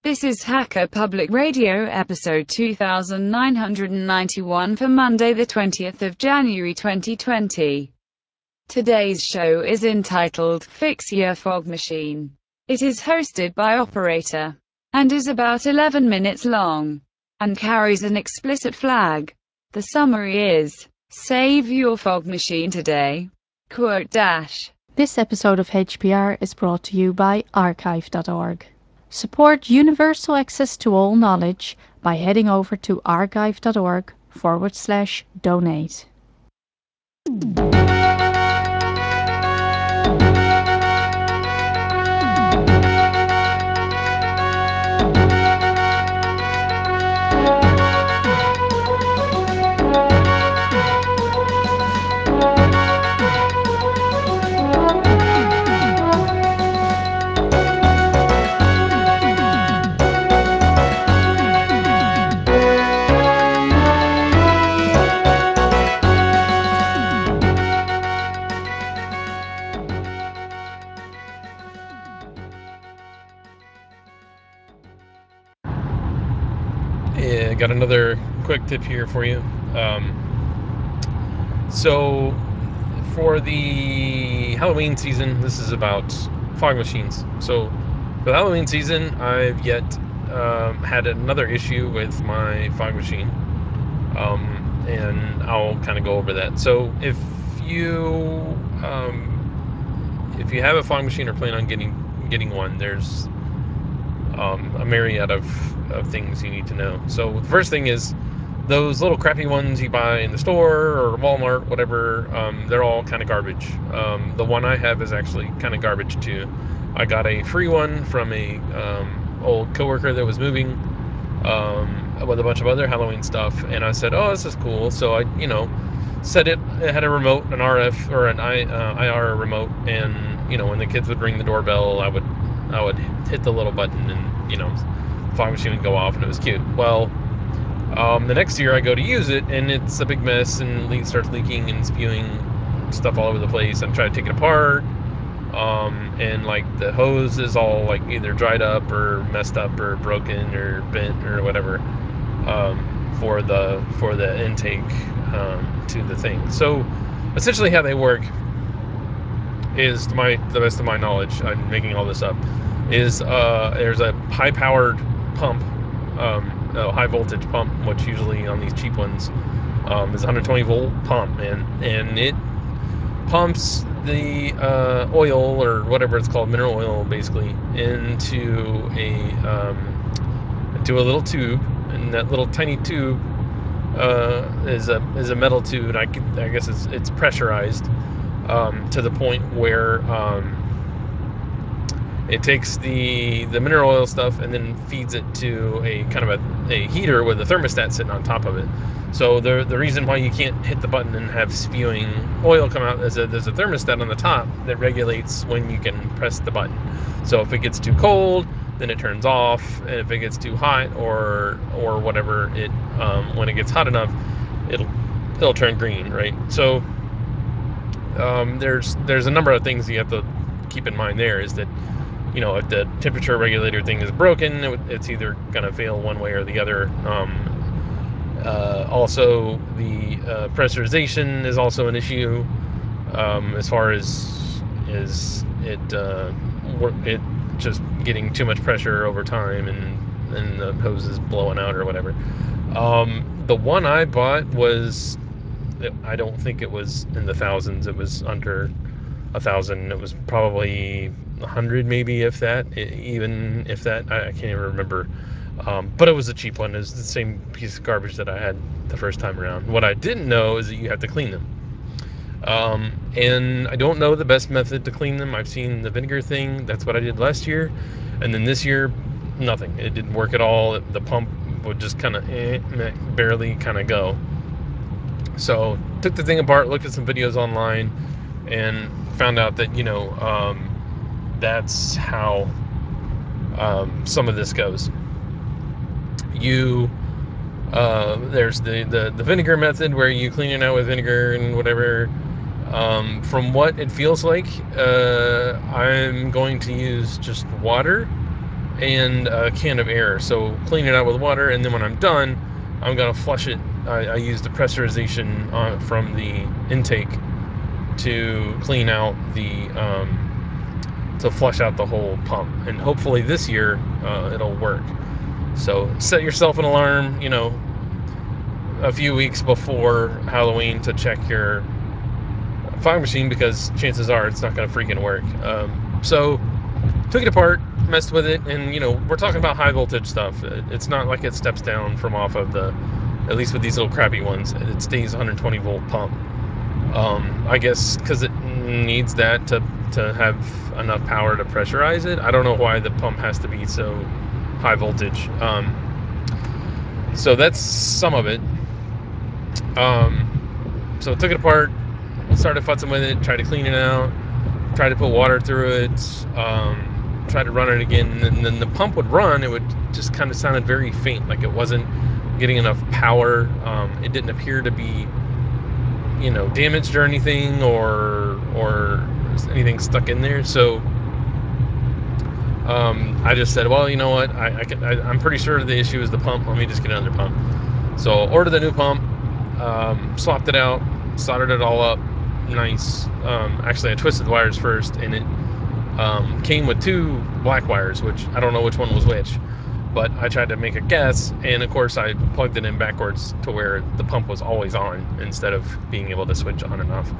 This is Hacker Public Radio episode 2991 for Monday the 20th of January 2020. Today's show is entitled Fix Your Fog Machine. It is hosted by Operator and is about 11 minutes long and carries an explicit flag. The summary is, save your fog machine today. This episode of HPR is brought to you by archive.org. Support universal access to all knowledge by heading over to archive.org/donate. Yeah, got another quick tip here for you. So, for the Halloween season, this is about fog machines. So, for the Halloween season, I've yet had another issue with my fog machine, and I'll kind of go over that. So, if you have a fog machine or plan on getting one, there's a myriad of things you need to know. So the first thing is those little crappy ones you buy in the store or Walmart, whatever, they're all kind of garbage. The one I have is actually kind of garbage too. I got a free one from a old coworker that was moving with a bunch of other Halloween stuff, and I said, oh, this is cool. So I set it had a remote, an RF or an IR remote, and when the kids would ring the doorbell, I would hit the little button, and fog machine would go off, and it was cute. Well, the next year I go to use it, and it's a big mess, and starts leaking and spewing stuff all over the place. I'm trying to take it apart, and like the hose is all like either dried up or messed up or broken or bent or whatever, for the intake to the thing. So essentially how they work is, to the best of my knowledge, I'm making all this up, is there's a high-powered pump, a high-voltage pump, which usually on these cheap ones is a 120-volt pump, and it pumps the oil, or whatever it's called, mineral oil, basically, into a little tube, and that little tiny tube is a metal tube, and I guess it's pressurized to the point where it takes the mineral oil stuff and then feeds it to a kind of a heater with a thermostat sitting on top of it. So the reason why you can't hit the button and have spewing oil come out is that there's a thermostat on the top that regulates when you can press the button. So if it gets too cold, then it turns off, and if it gets too hot or whatever, it when it gets hot enough, it'll turn green, right? So there's a number of things you have to keep in mind. There is that if the temperature regulator thing is broken, it's either going to fail one way or the other. Also, the pressurization is also an issue, as far as it just getting too much pressure over time, and the hose is blowing out or whatever. The one I bought I don't think it was in the thousands. It was under 1,000. It was probably 100, maybe, if that. Even if that, I can't even remember. But it was a cheap one. It was the same piece of garbage that I had the first time around. What I didn't know is that you have to clean them. And I don't know the best method to clean them. I've seen the vinegar thing. That's what I did last year. And then this year, nothing. It didn't work at all. The pump would just kind of barely kind of go. So took the thing apart, looked at some videos online, and found out that that's how some of this goes. There's the vinegar method, where you clean it out with vinegar and whatever. From what it feels like, I'm going to use just water and a can of air. So clean it out with water, and then when I'm done, I'm gonna flush it. I use the pressurization from the intake to clean out to flush out the whole pump, and hopefully this year it'll work. So set yourself an alarm, a few weeks before Halloween to check your fog machine, because chances are it's not going to freaking work. So took it apart, messed with it, and we're talking about high voltage stuff. It's not like it steps down from off of at least with these little crappy ones, it stays 120 volt pump. I guess because it needs that to have enough power to pressurize it. I don't know why the pump has to be so high voltage. So that's some of it. So took it apart, started futzing with it, tried to clean it out, tried to put water through it, tried to run it again, and then the pump would run. It would just kind of sounded very faint, like it wasn't getting enough power. It didn't appear to be, damaged or anything, or anything stuck in there. So I just said, well, you know what? I'm pretty sure the issue is the pump. Let me just get another pump. So ordered the new pump, swapped it out, soldered it all up, nice. Actually, I twisted the wires first, and it came with two black wires, which I don't know which one was which, but I tried to make a guess, and of course I plugged it in backwards to where the pump was always on instead of being able to switch on and off.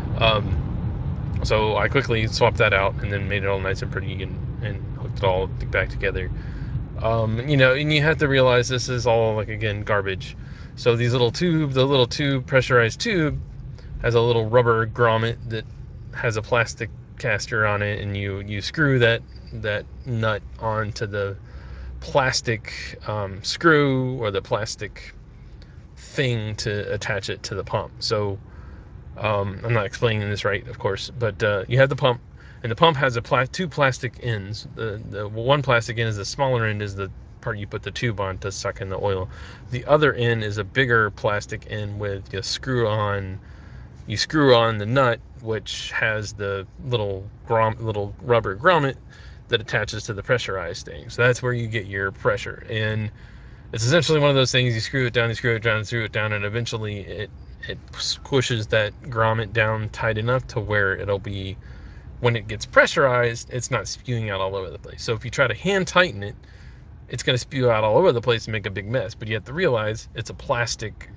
So I quickly swapped that out and then made it all nice and pretty, and hooked it all back together. And you have to realize this is all, like, again, garbage. So the little pressurized tube has a little rubber grommet that has a plastic caster on it, and you screw that nut onto the plastic screw, or the plastic thing, to attach it to the pump. So I'm not explaining this right, of course, but you have the pump, and the pump has two plastic ends. The one plastic end is the smaller end, is the part you put the tube on to suck in the oil. The other end is a bigger plastic end with you screw on the nut, which has the little rubber grommet that attaches to the pressurized thing. So that's where you get your pressure. And it's essentially one of those things: you screw it down, and eventually it squishes that grommet down tight enough to where it'll be, when it gets pressurized, it's not spewing out all over the place. So if you try to hand tighten it, it's going to spew out all over the place and make a big mess. But you have to realize it's a plastic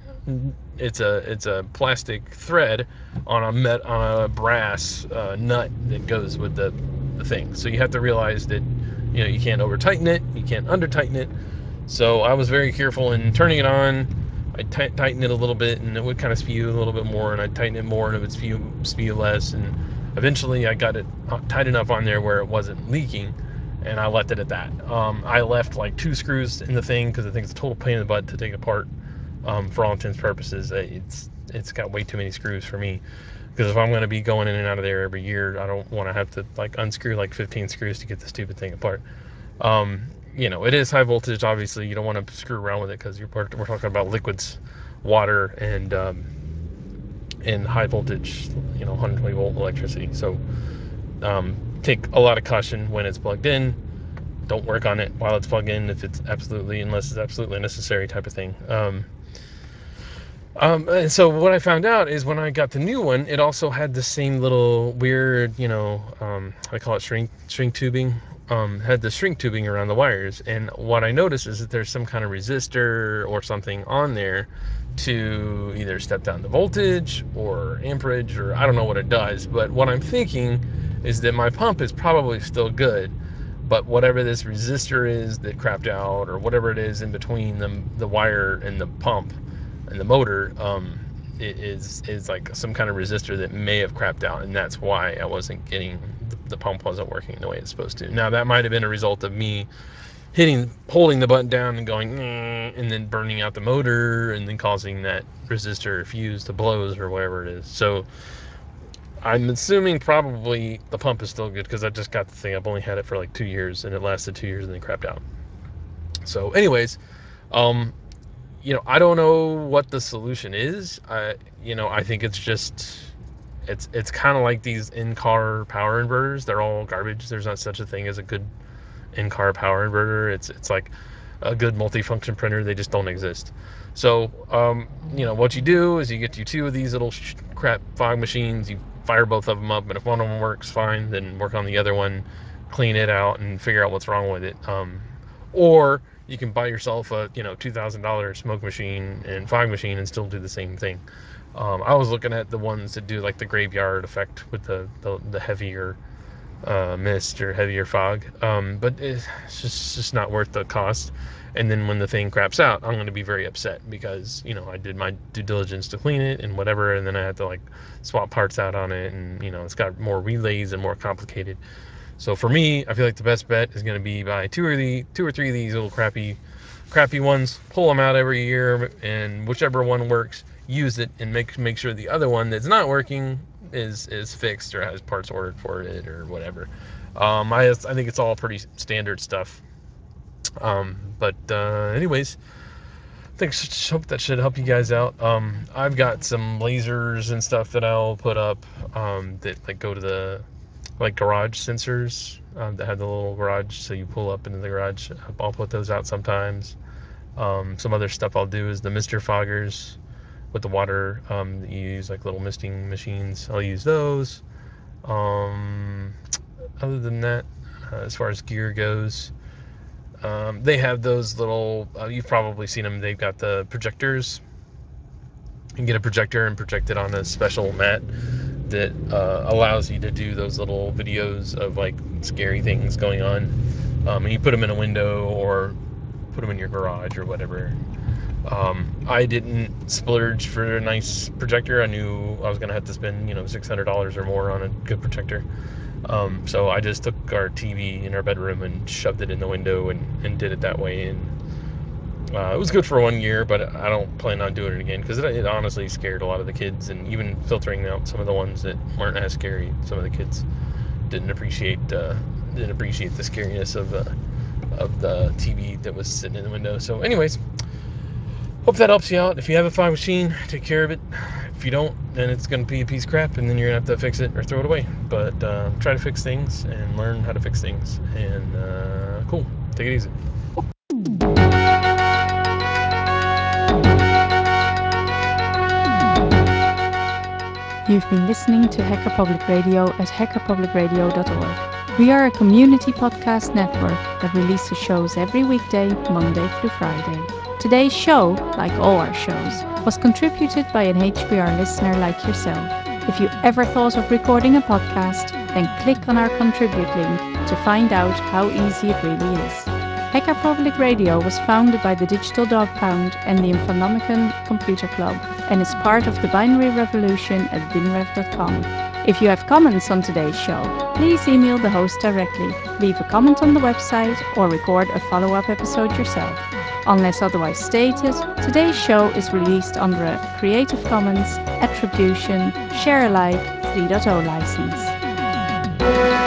thread on a brass nut that goes with the thing. So you have to realize that you can't over tighten it, you can't under tighten it. So I was very careful in turning it on. I tighten it a little bit, and it would kind of spew a little bit more, and I'd tighten it more, and it would spew less, and eventually I got it tight enough on there where it wasn't leaking, and I left it at that. I left like 2 screws in the thing, because I think it's a total pain in the butt to take apart. For all intents and purposes, it's got way too many screws for me, because if I'm going to be going in and out of there every year, I don't want to have to unscrew 15 screws to get the stupid thing apart. It is high voltage. Obviously, you don't want to screw around with it, because we're talking about liquids, water, and high voltage, 120 volt electricity. So take a lot of caution when it's plugged in. Don't work on it while it's plugged in unless it's absolutely necessary, type of thing. And so what I found out is, when I got the new one, it also had the same little weird, I call it shrink tubing. Had the shrink tubing around the wires, and what I noticed is that there's some kind of resistor or something on there to either step down the voltage or amperage, or I don't know what it does. But what I'm thinking is that my pump is probably still good, but whatever this resistor is that crapped out, or whatever it is in between the wire and the pump and the motor, it is like some kind of resistor that may have crapped out, and that's why I wasn't getting the pump wasn't working the way it's supposed to. Now, that might have been a result of me holding the button down and going, and then burning out the motor, and then causing that resistor fuse to blows, or whatever it is. So I'm assuming probably the pump is still good, because I just got the thing. I've only had it for 2 years, and it lasted 2 years and then crapped out. So anyways, I don't know what the solution is. I think it's just, it's kind of like these in-car power inverters. They're all garbage. There's not such a thing as a good in-car power inverter. It's like a good multifunction printer. They just don't exist. So what you do is you get you two of these little crap fog machines. You fire both of them up, and if one of them works fine, then work on the other one, clean it out, and figure out what's wrong with it. Or you can buy yourself a $2,000 smoke machine and fog machine and still do the same thing. I was looking at the ones that do like the graveyard effect with the heavier mist or heavier fog, but it's just not worth the cost. And then when the thing craps out, I'm going to be very upset because I did my due diligence to clean it and whatever, and then I had to like swap parts out on it, and it's got more relays and more complicated. So for me, I feel like the best bet is going to be buy two or three of these little crappy ones, pull them out every year, and whichever one works, use it, and make sure the other one that's not working is fixed or has parts ordered for it or whatever. I think it's all pretty standard stuff. But anyways, hope that should help you guys out. I've got some lasers and stuff that I'll put up that like go to the like garage sensors that have the little garage, so you pull up into the garage. I'll put those out sometimes. Some other stuff I'll do is the mister foggers with the water. You use like little misting machines. I'll use those. Other than that, as far as gear goes, they have those little. You've probably seen them. They've got the projectors. You can get a projector and project it on a special mat that allows you to do those little videos of like scary things going on. And you put them in a window or put them in your garage or whatever. I didn't splurge for a nice projector. I knew I was going to have to spend $600 or more on a good projector. So I just took our TV in our bedroom and shoved it in the window and did it that way. And it was good for 1 year, but I don't plan on doing it again because it honestly scared a lot of the kids. And even filtering out some of the ones that weren't as scary, some of the kids didn't appreciate the scariness of the TV that was sitting in the window. So anyways, hope that helps you out. If you have a fog machine, take care of it. If you don't, then it's going to be a piece of crap, and then you're going to have to fix it or throw it away. But try to fix things and learn how to fix things. And cool. Take it easy. You've been listening to Hacker Public Radio at hackerpublicradio.org. We are a community podcast network that releases shows every weekday, Monday through Friday. Today's show, like all our shows, was contributed by an HPR listener like yourself. If you ever thought of recording a podcast, then click on our contribute link to find out how easy it really is. Hacker Public Radio was founded by the Digital Dog Pound and the Infonomicon Computer Club and is part of the binary revolution at binrev.com. If you have comments on today's show, please email the host directly, leave a comment on the website, or record a follow-up episode yourself. Unless otherwise stated, today's show is released under a Creative Commons Attribution Share Alike 3.0 license.